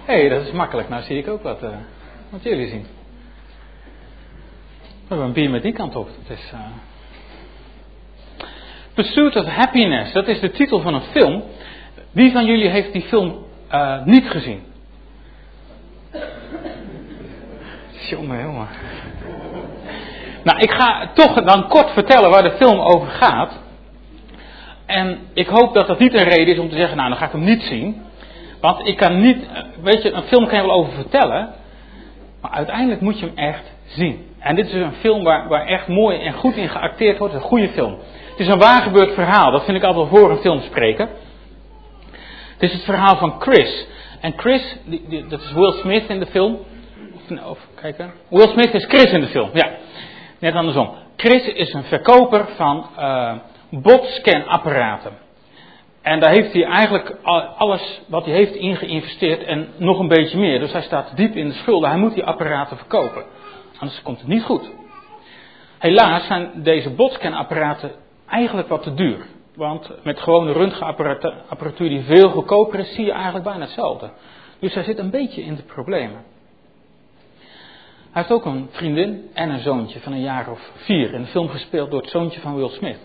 Hé, dat is makkelijk. Nou zie ik ook wat jullie zien. We hebben een bier met die kant op. Het is, Pursuit of Happiness, dat is de titel van een film. Wie van jullie heeft die film niet gezien? Jongen. Nou, ik ga toch dan kort vertellen waar de film over gaat. En ik hoop dat dat niet een reden is om te zeggen, nou dan ga ik hem niet zien. Want ik kan niet, weet je, een film kan je wel over vertellen. Maar uiteindelijk moet je hem echt zien. En dit is een film waar echt mooi en goed in geacteerd wordt. Het is een goede film. Het is een waargebeurd verhaal. Dat vind ik altijd wel voor een film spreken. Het is het verhaal van Chris. En Chris, dat is Will Smith in de film. Kijken. Will Smith is Chris in de film. Ja, net andersom. Chris is een verkoper van botscanapparaten. En daar heeft hij eigenlijk alles wat hij heeft in geïnvesteerd en nog een beetje meer. Dus hij staat diep in de schulden. Hij moet die apparaten verkopen. Anders komt het niet goed. Helaas zijn deze botscanapparaten eigenlijk wat te duur. Want met gewone röntgenapparatuur die veel goedkoper is, zie je eigenlijk bijna hetzelfde. Dus hij zit een beetje in de problemen. Hij heeft ook een vriendin en een zoontje van een jaar of 4. In de film gespeeld door het zoontje van Will Smith.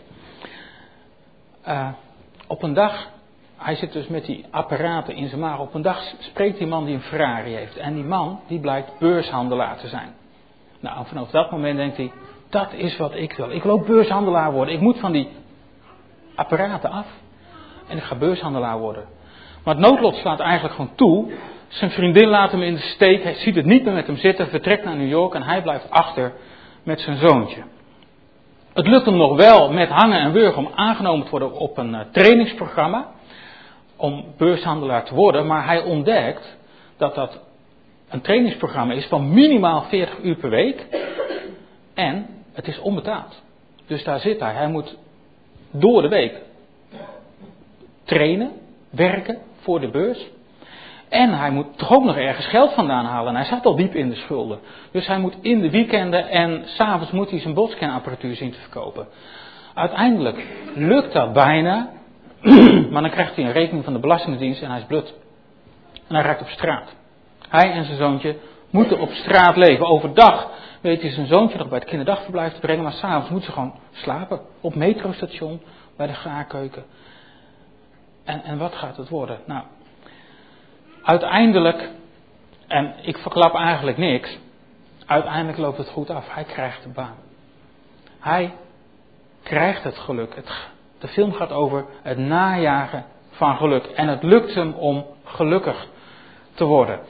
Op een dag, hij zit dus met die apparaten in zijn maag. Op een dag spreekt die man die een Ferrari heeft. En die man, die blijkt beurshandelaar te zijn. Nou, vanaf dat moment denkt hij, dat is wat ik wil. Ik wil ook beurshandelaar worden. Ik moet van die apparaten af. En ik ga beurshandelaar worden. Maar het noodlot slaat eigenlijk gewoon toe. Zijn vriendin laat hem in de steek. Hij ziet het niet meer met hem zitten. Vertrekt naar New York. En hij blijft achter met zijn zoontje. Het lukt hem nog wel met hangen en wurgen om aangenomen te worden op een trainingsprogramma. Om beurshandelaar te worden. Maar hij ontdekt dat dat een trainingsprogramma is van minimaal 40 uur per week. En het is onbetaald. Dus daar zit hij. Hij moet door de week trainen, werken voor de beurs. En hij moet toch ook nog ergens geld vandaan halen. En hij zat al diep in de schulden. Dus hij moet in de weekenden en 's avonds moet hij zijn botscanapparatuur zien te verkopen. Uiteindelijk lukt dat bijna. Maar dan krijgt hij een rekening van de Belastingdienst en hij is blut. En hij raakt op straat. Hij en zijn zoontje moeten op straat leven. Overdag weet hij zijn zoontje nog bij het kinderdagverblijf te brengen. Maar 's avonds moeten ze gewoon slapen. Op metrostation, bij de gaarkeuken. En wat gaat het worden? Nou, uiteindelijk, en ik verklap eigenlijk niks. Uiteindelijk loopt het goed af. Hij krijgt de baan. Hij krijgt het geluk. De film gaat over het najagen van geluk. En het lukt hem om gelukkig te worden.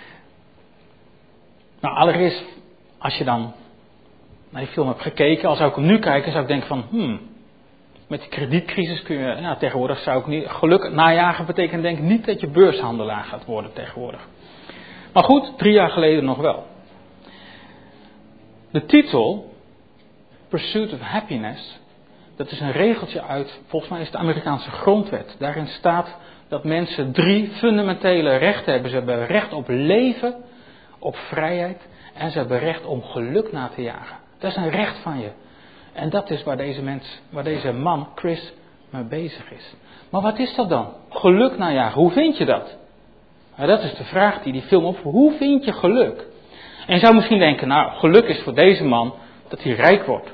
Nou, allereerst, als je dan naar die film hebt gekeken, als zou ik hem nu kijken, zou ik denken van, met die kredietcrisis kun je, tegenwoordig zou ik niet, geluk najagen betekent denk ik niet dat je beurshandelaar gaat worden tegenwoordig. Maar goed, 3 jaar geleden nog wel. De titel, Pursuit of Happiness, dat is een regeltje uit, volgens mij is het de Amerikaanse grondwet. Daarin staat dat mensen 3 fundamentele rechten hebben. Ze hebben recht op leven, op vrijheid en ze hebben recht om geluk na te jagen. Dat is een recht van je. En dat is waar deze man, Chris, mee bezig is. Maar wat is dat dan? Geluk najagen, hoe vind je dat? Nou, dat is de vraag die film opvoert. Hoe vind je geluk? En je zou misschien denken, nou, geluk is voor deze man dat hij rijk wordt.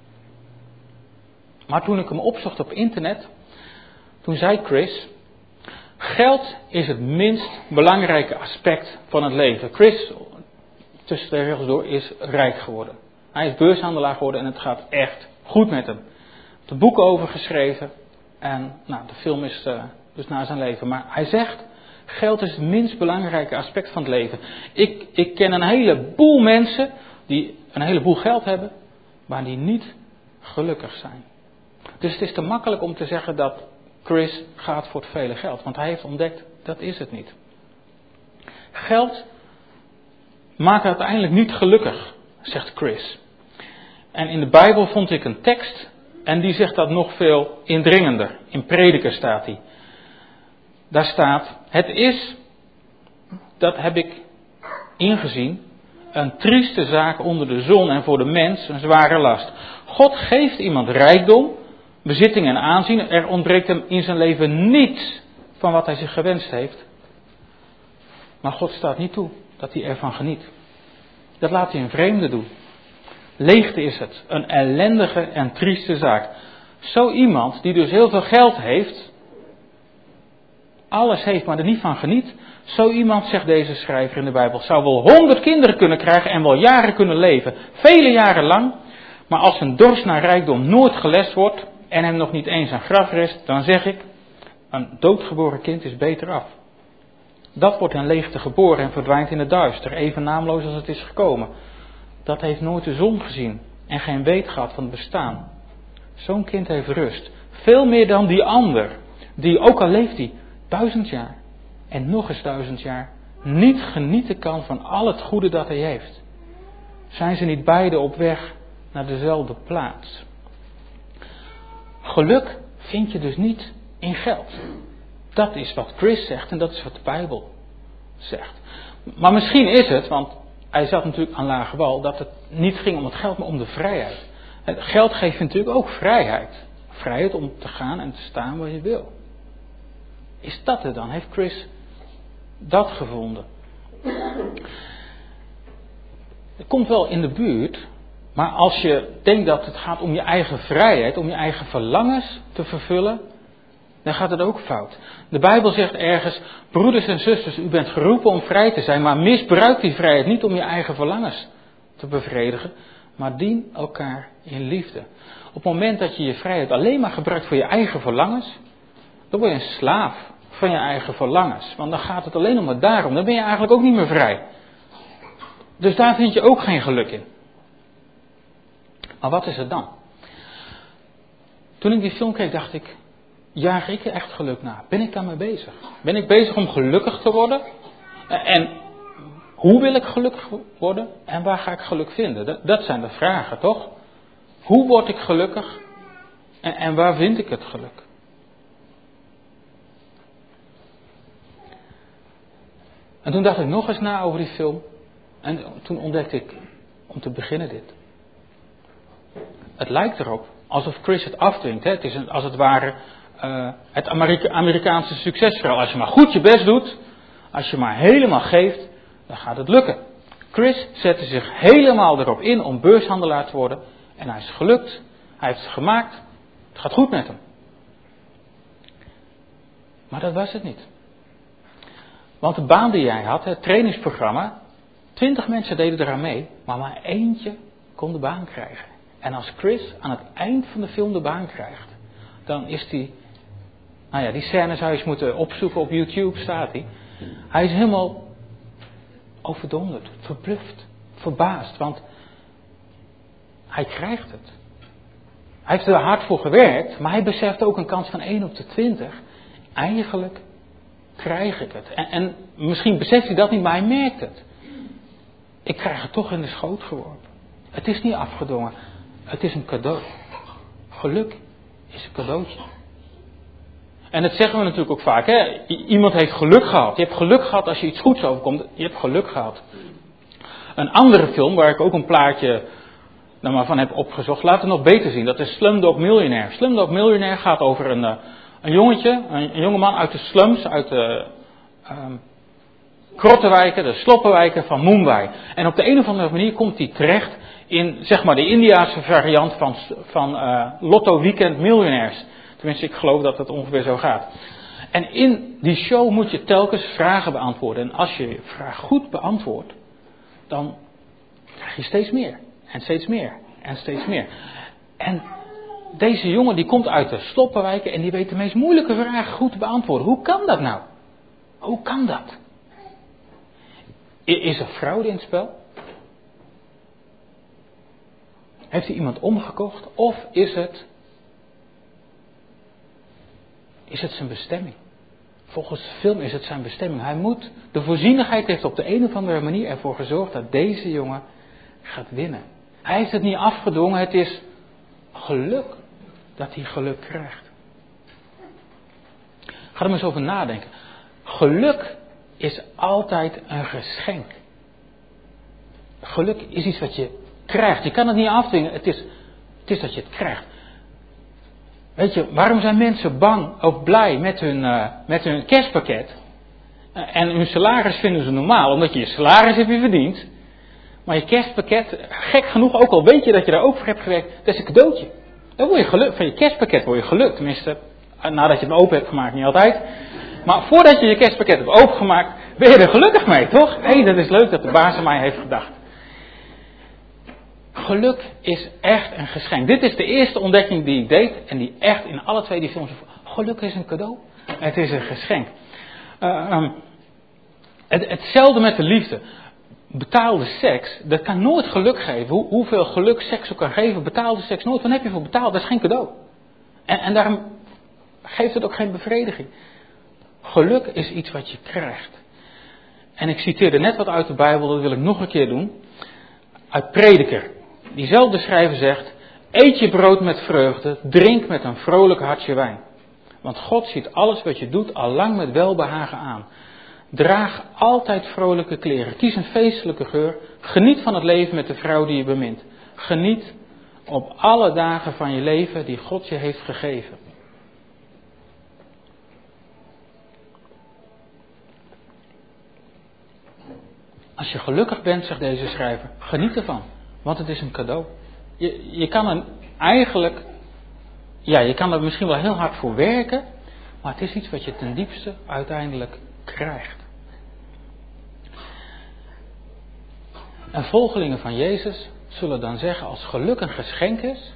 Maar toen ik hem opzocht op internet, toen zei Chris, geld is het minst belangrijke aspect van het leven. Chris, tussen de regels door, is rijk geworden. Hij is beurshandelaar geworden en het gaat echt goed met hem. Hij heeft er boeken over geschreven en de film is dus na zijn leven. Maar hij zegt, geld is het minst belangrijke aspect van het leven. Ik ken een heleboel mensen die een heleboel geld hebben, maar die niet gelukkig zijn. Dus het is te makkelijk om te zeggen dat Chris gaat voor het vele geld. Want hij heeft ontdekt, dat is het niet. Geld maakt uiteindelijk niet gelukkig, zegt Chris. En in de Bijbel vond ik een tekst en die zegt dat nog veel indringender. In Prediker staat die. Daar staat, het is, dat heb ik ingezien, een trieste zaak onder de zon en voor de mens een zware last. God geeft iemand rijkdom, bezitting en aanzien. Er ontbreekt hem in zijn leven niets van wat hij zich gewenst heeft. Maar God staat niet toe dat hij ervan geniet. Dat laat hij een vreemde doen. Leegte is het. Een ellendige en trieste zaak. Zo iemand die dus heel veel geld heeft, alles heeft maar er niet van geniet. Zo iemand, zegt deze schrijver in de Bijbel, zou wel 100 kinderen kunnen krijgen en wel jaren kunnen leven. Vele jaren lang. Maar als een dorst naar rijkdom nooit gelest wordt en hem nog niet eens een graf rest, dan zeg ik, een doodgeboren kind is beter af. Dat wordt in leegte geboren en verdwijnt in het duister, even naamloos als het is gekomen. Dat heeft nooit de zon gezien en geen weet gehad van het bestaan. Zo'n kind heeft rust. Veel meer dan die ander, die ook al leeft hij 1000 jaar en nog eens 1000 jaar, niet genieten kan van al het goede dat hij heeft. Zijn ze niet beide op weg naar dezelfde plaats? Geluk vind je dus niet in geld. Dat is wat Chris zegt en dat is wat de Bijbel zegt. Maar misschien is het, want hij zat natuurlijk aan lage wal, dat het niet ging om het geld, maar om de vrijheid. Het geld geeft je natuurlijk ook vrijheid. Vrijheid om te gaan en te staan waar je wil. Is dat het dan? Heeft Chris dat gevonden? Het komt wel in de buurt, maar als je denkt dat het gaat om je eigen vrijheid, om je eigen verlangens te vervullen, dan gaat het ook fout. De Bijbel zegt ergens, broeders en zusters, u bent geroepen om vrij te zijn, maar misbruik die vrijheid niet om je eigen verlangens te bevredigen, maar dien elkaar in liefde. Op het moment dat je je vrijheid alleen maar gebruikt voor je eigen verlangens, dan word je een slaaf van je eigen verlangens. Want dan gaat het alleen maar daarom, dan ben je eigenlijk ook niet meer vrij. Dus daar vind je ook geen geluk in. Maar wat is het dan? Toen ik die film keek, dacht ik, jaag ik er echt geluk na? Ben ik daarmee bezig? Ben ik bezig om gelukkig te worden? En hoe wil ik gelukkig worden? En waar ga ik geluk vinden? Dat zijn de vragen, toch? Hoe word ik gelukkig? En waar vind ik het geluk? En toen dacht ik nog eens na over die film. En toen ontdekte ik, om te beginnen dit. Het lijkt erop alsof Chris het afdwingt. Hè? Het is als het ware het Amerikaanse succesverhaal. Als je maar goed je best doet, als je maar helemaal geeft, dan gaat het lukken. Chris zette zich helemaal erop in om beurshandelaar te worden. En hij is gelukt. Hij heeft het gemaakt. Het gaat goed met hem. Maar dat was het niet. Want de baan die jij had, het trainingsprogramma, 20 mensen deden eraan mee, maar eentje kon de baan krijgen. En als Chris aan het eind van de film de baan krijgt, dan is die scène zou je eens moeten opzoeken op YouTube, staat hij. Hij is helemaal overdonderd, verbluft, verbaasd, want hij krijgt het. Hij heeft er hard voor gewerkt, maar hij beseft ook een kans van 1 op de 20. Eigenlijk krijg ik het. En misschien beseft hij dat niet, maar hij merkt het. Ik krijg het toch in de schoot geworpen. Het is niet afgedwongen. Het is een cadeau. Geluk is een cadeautje. En dat zeggen we natuurlijk ook vaak. Hè? Iemand heeft geluk gehad. Je hebt geluk gehad als je iets goeds overkomt. Je hebt geluk gehad. Een andere film waar ik ook een plaatje van heb opgezocht. Laat het nog beter zien. Dat is Slumdog Millionaire. Slumdog Millionaire gaat over een jongetje. Een jongeman uit de slums. Uit de krottenwijken. De sloppenwijken van Mumbai. En op de een of andere manier komt hij terecht in zeg maar de Indiase variant van Lotto Weekend Millionaires. Tenminste, ik geloof dat het ongeveer zo gaat. En in die show moet je telkens vragen beantwoorden. En als je je vraag goed beantwoordt, dan krijg je steeds meer. En steeds meer. En steeds meer. En deze jongen die komt uit de sloppenwijken en die weet de meest moeilijke vragen goed te beantwoorden. Hoe kan dat nou? Hoe kan dat? Is er fraude in het spel? Heeft hij iemand omgekocht? Of is het zijn bestemming? Volgens de film is het zijn bestemming. De voorzienigheid heeft op de een of andere manier ervoor gezorgd dat deze jongen gaat winnen. Hij heeft het niet afgedwongen, het is geluk dat hij geluk krijgt. Ga er maar eens over nadenken. Geluk is altijd een geschenk. Geluk is iets wat je krijgt. Je kan het niet afdwingen, het is dat je het krijgt. Weet je, waarom zijn mensen bang of blij met hun kerstpakket? En hun salaris vinden ze normaal, omdat je salaris hebt je verdiend. Maar je kerstpakket, gek genoeg, ook al weet je dat je daar ook voor hebt gewerkt, dat is een cadeautje. Dan word je gelukt, van je kerstpakket word je gelukt. Tenminste, nadat je het open hebt gemaakt, niet altijd. Maar voordat je je kerstpakket hebt opengemaakt, ben je er gelukkig mee, toch? Hé, dat is leuk dat de baas aan mij heeft gedacht. Geluk is echt een geschenk. Dit is de eerste ontdekking die ik deed en die echt in alle twee die films. Geluk is een cadeau. Het is een geschenk. Hetzelfde met de liefde. Betaalde seks, dat kan nooit geluk geven. Hoeveel geluk seks ook kan geven, betaalde seks nooit. Wat heb je voor betaald? Dat is geen cadeau. En daarom geeft het ook geen bevrediging. Geluk is iets wat je krijgt. En ik citeerde net wat uit de Bijbel, dat wil ik nog een keer doen. Uit Prediker. Diezelfde schrijver zegt: eet je brood met vreugde, drink met een vrolijk hartje wijn. Want God ziet alles wat je doet al lang met welbehagen aan. Draag altijd vrolijke kleren. Kies een feestelijke geur. Geniet van het leven met de vrouw die je bemint. Geniet op alle dagen van je leven die God je heeft gegeven. Als je gelukkig bent, zegt deze schrijver, geniet ervan. Want het is een cadeau. Je kan er eigenlijk, je kan er misschien wel heel hard voor werken. Maar het is iets wat je ten diepste uiteindelijk krijgt. En volgelingen van Jezus zullen dan zeggen, als geluk een geschenk is,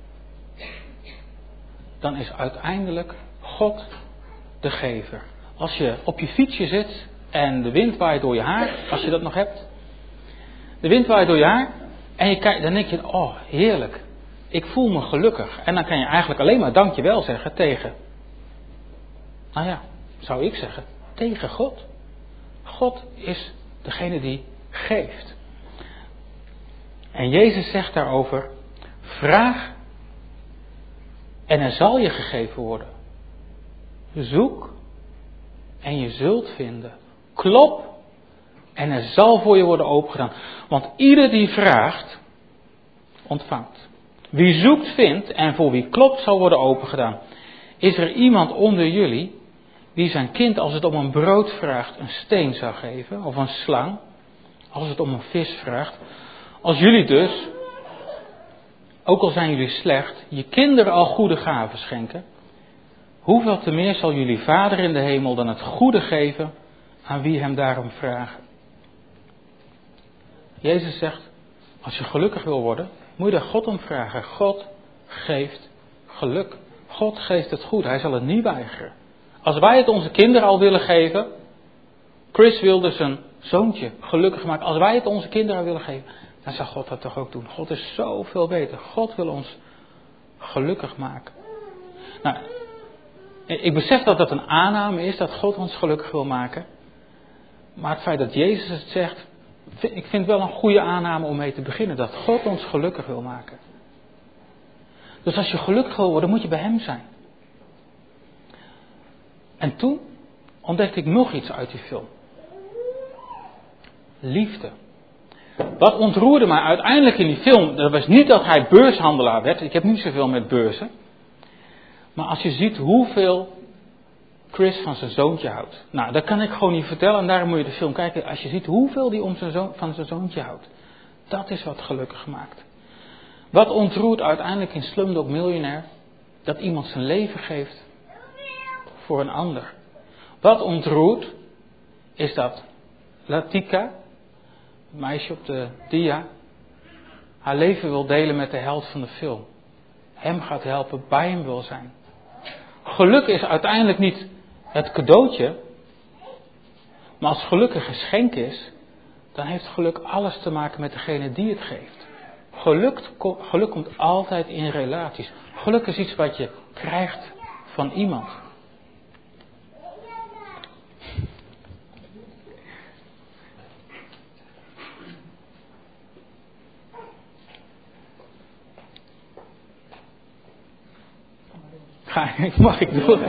dan is uiteindelijk God de gever. Als je op je fietsje zit en de wind waait door je haar, als je dat nog hebt. De wind waait door je haar en je kijkt, dan denk je, oh heerlijk, ik voel me gelukkig. En dan kan je eigenlijk alleen maar dankjewel zeggen tegen, zou ik zeggen, tegen God. God is degene die geeft. En Jezus zegt daarover, vraag en er zal je gegeven worden. Zoek en je zult vinden. Klop en er zal voor je worden opengedaan. Want ieder die vraagt, ontvangt. Wie zoekt vindt en voor wie klopt zal worden opengedaan. Is er iemand onder jullie die zijn kind als het om een brood vraagt een steen zou geven? Of een slang? Als het om een vis vraagt? Als jullie dus, ook al zijn jullie slecht, je kinderen al goede gaven schenken, hoeveel te meer zal jullie Vader in de hemel dan het goede geven aan wie hem daarom vragen? Jezus zegt, als je gelukkig wil worden, moet je daar God om vragen. God geeft geluk. God geeft het goed. Hij zal het niet weigeren. Als wij het onze kinderen al willen geven, Chris wilde zijn zoontje gelukkig maken. Als wij het onze kinderen al willen geven, dan zal God dat toch ook doen. God is zoveel beter. God wil ons gelukkig maken. Nou, ik besef dat dat een aanname is, dat God ons gelukkig wil maken. Maar het feit dat Jezus het zegt, ik vind het wel een goede aanname om mee te beginnen. Dat God ons gelukkig wil maken. Dus als je gelukkig wil worden, moet je bij hem zijn. En toen ontdekte ik nog iets uit die film. Liefde. Wat ontroerde mij uiteindelijk in die film, dat was niet dat hij beurshandelaar werd. Ik heb niet zoveel met beurzen. Maar als je ziet hoeveel Chris van zijn zoontje houdt. Nou, dat kan ik gewoon niet vertellen en daarom moet je de film kijken. Als je ziet hoeveel hij van zijn zoontje houdt. Dat is wat gelukkig maakt. Wat ontroert uiteindelijk in Slumdog Millionaire? Dat iemand zijn leven geeft voor een ander. Wat ontroert is dat Latika, het meisje op de dia, haar leven wil delen met de held van de film. Hem gaat helpen, bij hem wil zijn. Geluk is uiteindelijk niet het cadeautje, maar als geluk een geschenk is, dan heeft geluk alles te maken met degene die het geeft. Geluk komt altijd in relaties. Geluk is iets wat je krijgt van iemand. Mag ik door?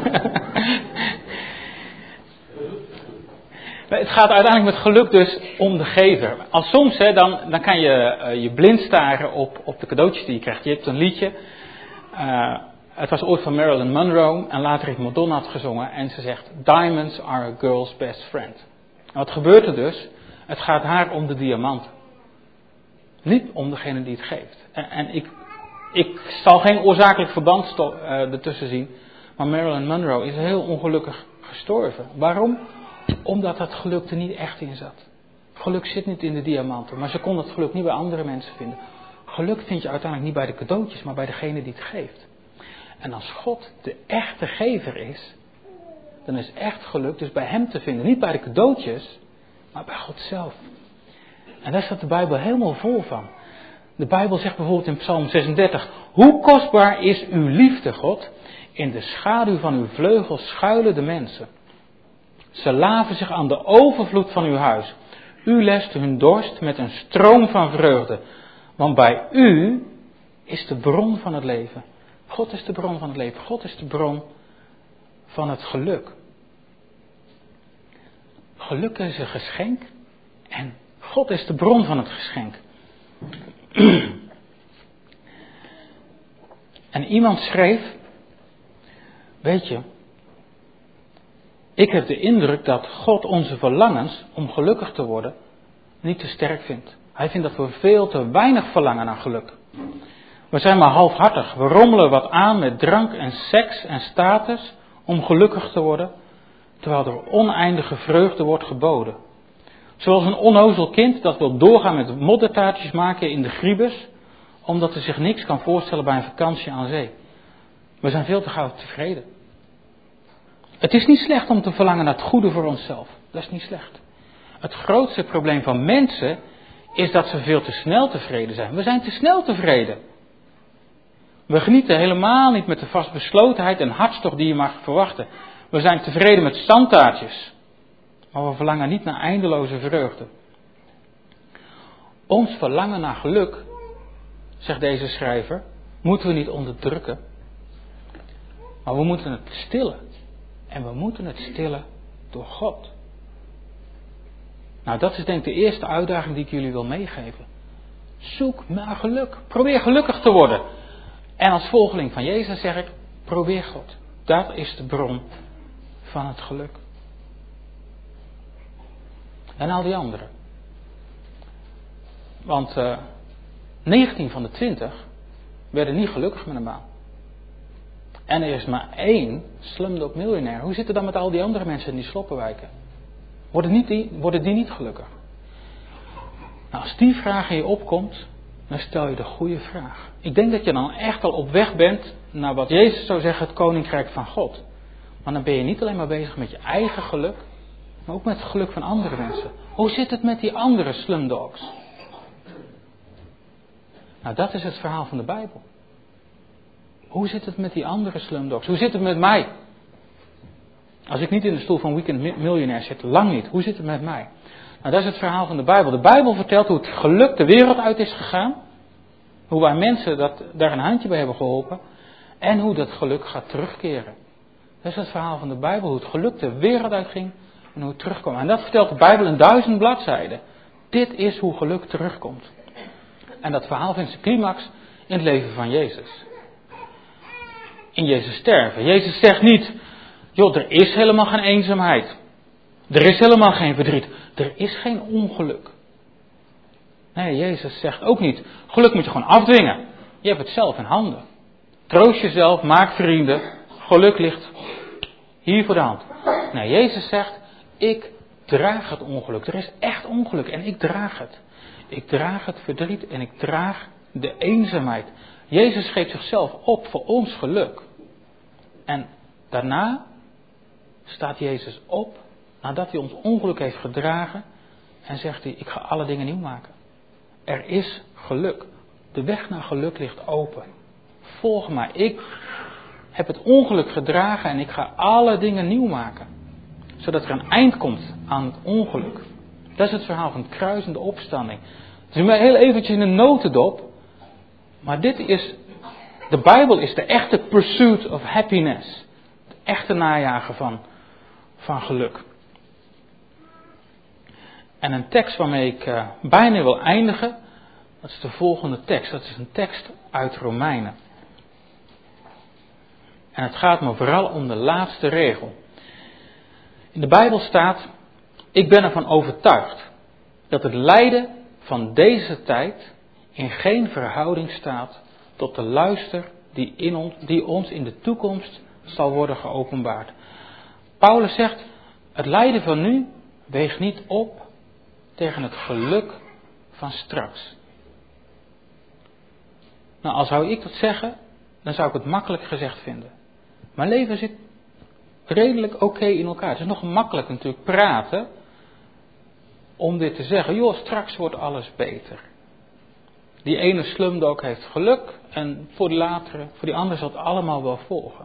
Het gaat uiteindelijk met geluk dus om de gever. Als soms, dan kan je je blind staren op de cadeautjes die je krijgt. Je hebt een liedje. Het was ooit van Marilyn Monroe en later heeft Madonna het gezongen. En ze zegt, diamonds are a girl's best friend. En wat gebeurt er dus? Het gaat haar om de diamanten. Niet om degene die het geeft. En ik zal geen oorzakelijk verband ertussen zien. Maar Marilyn Monroe is heel ongelukkig gestorven. Waarom? Omdat het geluk er niet echt in zat. Geluk zit niet in de diamanten. Maar ze kon het geluk niet bij andere mensen vinden. Geluk vind je uiteindelijk niet bij de cadeautjes, maar bij degene die het geeft. En als God de echte gever is, dan is echt geluk dus bij hem te vinden. Niet bij de cadeautjes, maar bij God zelf. En daar staat de Bijbel helemaal vol van. De Bijbel zegt bijvoorbeeld in Psalm 36, hoe kostbaar is uw liefde, God? In de schaduw van uw vleugels schuilen de mensen. Ze laven zich aan de overvloed van uw huis. U lest hun dorst met een stroom van vreugde. Want bij u is de bron van het leven. God is de bron van het leven. God is de bron van het geluk. Geluk is een geschenk. En God is de bron van het geschenk. En iemand schreef, weet je, ik heb de indruk dat God onze verlangens om gelukkig te worden niet te sterk vindt. Hij vindt dat we veel te weinig verlangen naar geluk. We zijn maar halfhartig. We rommelen wat aan met drank en seks en status om gelukkig te worden, terwijl er oneindige vreugde wordt geboden. Zoals een onnozel kind dat wil doorgaan met moddertaartjes maken in de griebus, omdat hij zich niks kan voorstellen bij een vakantie aan zee. We zijn veel te gauw tevreden. Het is niet slecht om te verlangen naar het goede voor onszelf. Dat is niet slecht. Het grootste probleem van mensen is dat ze veel te snel tevreden zijn. We zijn te snel tevreden. We genieten helemaal niet met de vastbeslotenheid en hartstocht die je mag verwachten. We zijn tevreden met standaardjes. Maar we verlangen niet naar eindeloze vreugde. Ons verlangen naar geluk, zegt deze schrijver, moeten we niet onderdrukken. Maar we moeten het stillen. En we moeten het stillen door God. Nou, dat is denk ik de eerste uitdaging die ik jullie wil meegeven. Zoek naar geluk. Probeer gelukkig te worden. En als volgeling van Jezus zeg ik, probeer God. Dat is de bron van het geluk. En al die anderen. Want 19 van de 20 werden niet gelukkig met een baan. En er is maar 1 slumdog miljonair. Hoe zit het dan met al die andere mensen in die sloppenwijken? Worden die niet gelukkig? Nou, als die vraag in je opkomt, dan stel je de goede vraag. Ik denk dat je dan echt al op weg bent naar wat Jezus zou zeggen, het koninkrijk van God. Maar dan ben je niet alleen maar bezig met je eigen geluk, maar ook met het geluk van andere mensen. Hoe zit het met die andere slumdogs? Nou, dat is het verhaal van de Bijbel. Hoe zit het met die andere slumdogs? Hoe zit het met mij? Als ik niet in de stoel van Weekend Miljonair zit, lang niet. Hoe zit het met mij? Nou, dat is het verhaal van de Bijbel. De Bijbel vertelt hoe het geluk de wereld uit is gegaan. Hoe wij mensen daar een handje bij hebben geholpen. En hoe dat geluk gaat terugkeren. Dat is het verhaal van de Bijbel. Hoe het geluk de wereld uitging en hoe het terugkwam. En dat vertelt de Bijbel in 1000 bladzijden. Dit is hoe geluk terugkomt. En dat verhaal vindt zijn climax in het leven van Jezus. In Jezus sterven. Jezus zegt niet, joh, er is helemaal geen eenzaamheid. Er is helemaal geen verdriet. Er is geen ongeluk. Nee, Jezus zegt ook niet, geluk moet je gewoon afdwingen. Je hebt het zelf in handen. Troost jezelf, maak vrienden. Geluk ligt hier voor de hand. Nee, Jezus zegt, ik draag het ongeluk. Er is echt ongeluk en ik draag het. Ik draag het verdriet en ik draag de eenzaamheid. Jezus geeft zichzelf op voor ons geluk. En daarna staat Jezus op, nadat hij ons ongeluk heeft gedragen, en zegt hij, ik ga alle dingen nieuw maken. Er is geluk. De weg naar geluk ligt open. Volg mij. Ik heb het ongeluk gedragen en ik ga alle dingen nieuw maken. Zodat er een eind komt aan het ongeluk. Dat is het verhaal van het kruis en de opstanding. Het is maar heel eventjes in een notendop. Maar de Bijbel is de echte pursuit of happiness. Het echte najagen van geluk. En een tekst waarmee ik bijna wil eindigen, dat is de volgende tekst. Dat is een tekst uit Romeinen. En het gaat me vooral om de laatste regel. In de Bijbel staat, ik ben ervan overtuigd dat het lijden van deze tijd in geen verhouding staat tot de luister die ons in de toekomst zal worden geopenbaard. Paulus zegt, het lijden van nu weegt niet op tegen het geluk van straks. Nou, als zou ik dat zeggen, dan zou ik het makkelijk gezegd vinden. Mijn leven zit redelijk oké in elkaar. Het is nog makkelijk natuurlijk praten om dit te zeggen. Joh, straks wordt alles beter. Die ene slumdog heeft geluk en voor die andere zal het allemaal wel volgen.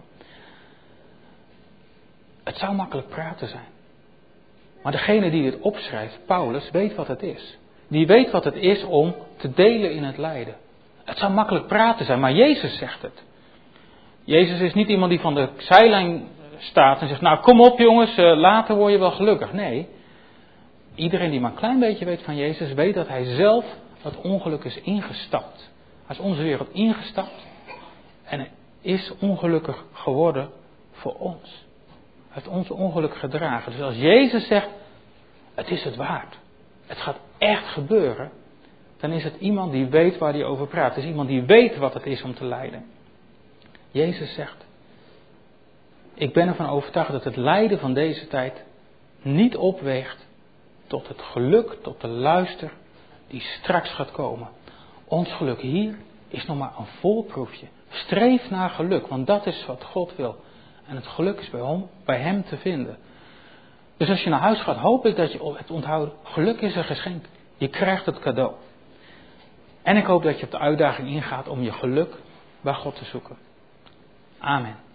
Het zou makkelijk praten zijn. Maar degene die dit opschrijft, Paulus, weet wat het is. Die weet wat het is om te delen in het lijden. Het zou makkelijk praten zijn, maar Jezus zegt het. Jezus is niet iemand die van de zijlijn staat en zegt, nou kom op jongens, later word je wel gelukkig. Nee, iedereen die maar een klein beetje weet van Jezus, weet dat hij zelf het ongeluk is ingestapt. Hij is onze wereld ingestapt en hij is ongelukkig geworden voor ons. Hij heeft ons ongeluk gedragen. Dus als Jezus zegt, het is het waard. Het gaat echt gebeuren. Dan is het iemand die weet waar hij over praat. Het is iemand die weet wat het is om te lijden. Jezus zegt, ik ben ervan overtuigd dat het lijden van deze tijd niet opweegt tot het geluk, tot de luister die straks gaat komen. Ons geluk hier is nog maar een voorproefje. Streef naar geluk, want dat is wat God wil. En het geluk is bij hem te vinden. Dus als je naar huis gaat, hoop ik dat je hebt onthouden, geluk is een geschenk. Je krijgt het cadeau. En ik hoop dat je op de uitdaging ingaat om je geluk bij God te zoeken. Amen.